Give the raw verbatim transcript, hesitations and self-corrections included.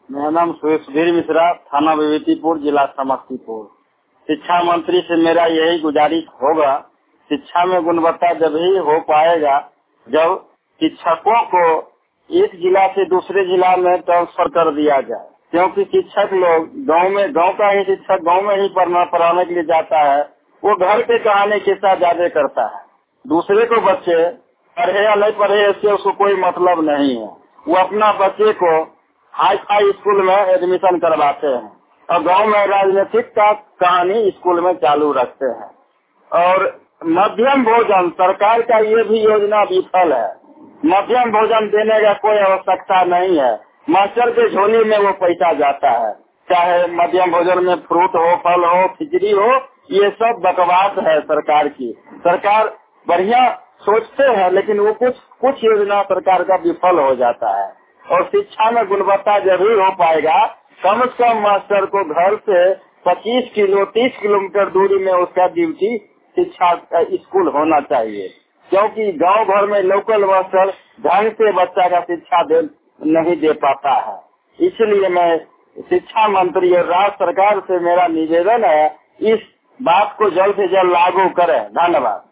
मेरा नाम सुधीर मिश्रा, थाना विभूतिपुर, जिला समस्तीपुर। शिक्षा मंत्री से मेरा यही गुजारिश होगा, शिक्षा में गुणवत्ता जब ही हो पाएगा जब शिक्षकों को एक जिला से दूसरे जिला में ट्रांसफर कर दिया जाए, क्योंकि शिक्षक लोग गांव में गांव का ही शिक्षक गांव में ही पढ़ना पढ़ाने के लिए जाता है, वो घर पे कहानी किस्सा ज्यादा करता है। दूसरे को बच्चे पढ़े या नहीं पढ़े इससे उसको कोई मतलब नहीं है, वो अपना बच्चे को हाई फाई स्कूल में एडमिशन करवाते हैं और गांव में राजनीतिक का कहानी स्कूल में चालू रखते हैं। और मध्यम भोजन सरकार का ये भी योजना विफल है। मध्यम भोजन देने का कोई आवश्यकता नहीं है, मास्टर के झोली में वो पैसा जाता है। चाहे मध्यम भोजन में फ्रूट हो, फल हो, खिचड़ी हो, ये सब बकवास है सरकार की। सरकार बढ़िया सोचते हैं लेकिन वो कुछ कुछ योजना सरकार का विफल हो जाता है। और शिक्षा में गुणवत्ता जरूर हो पाएगा, कम से कम मास्टर को घर से पच्चीस किलो तीस किलोमीटर दूरी में उसका ड्यूटी शिक्षा स्कूल होना चाहिए, क्योंकि गांव भर में लोकल मास्टर ढंग से बच्चा का शिक्षा दे नहीं दे पाता है। इसलिए मैं शिक्षा मंत्री और राज्य सरकार से मेरा निवेदन है, इस बात को जल्द से जल्द लागू करें। धन्यवाद।